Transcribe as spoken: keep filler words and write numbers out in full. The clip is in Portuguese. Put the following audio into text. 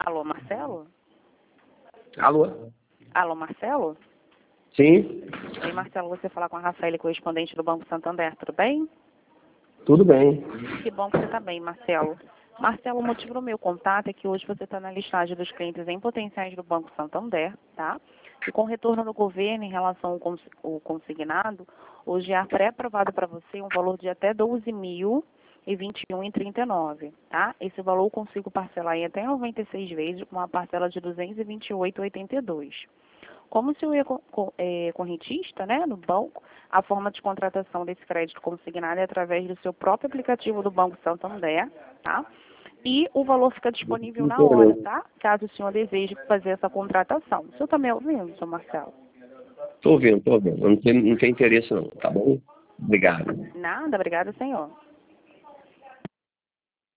Alô, Marcelo? Alô? Alô, Marcelo? Sim, Oi, Marcelo, você fala com a Rafaela, correspondente do Banco Santander, tudo bem? tudo bem. Que bom que você está bem, Marcelo. Marcelo, o motivo do meu contato é que hoje você está na listagem dos clientes em potenciais do Banco Santander, tá? E com o retorno do governo em relação ao cons- ao consignado, hoje é pré-aprovado para você um valor de até doze mil e vinte e um e trinta e nove, tá? Esse valor eu consigo parcelar em até noventa e seis vezes com uma parcela de duzentos e vinte e oito e oitenta e dois. Como se eu ia co- co- é, correntista, né, no banco, a forma de contratação desse crédito consignado é através do seu próprio aplicativo do Banco Santander, tá? E o valor fica disponível na hora, tá? Caso o senhor deseje fazer essa contratação. O senhor está me ouvindo, senhor Marcelo? Tô ouvindo, tô ouvindo. Não tem, não tem interesse não, tá bom? Obrigado. Nada, obrigada, senhor.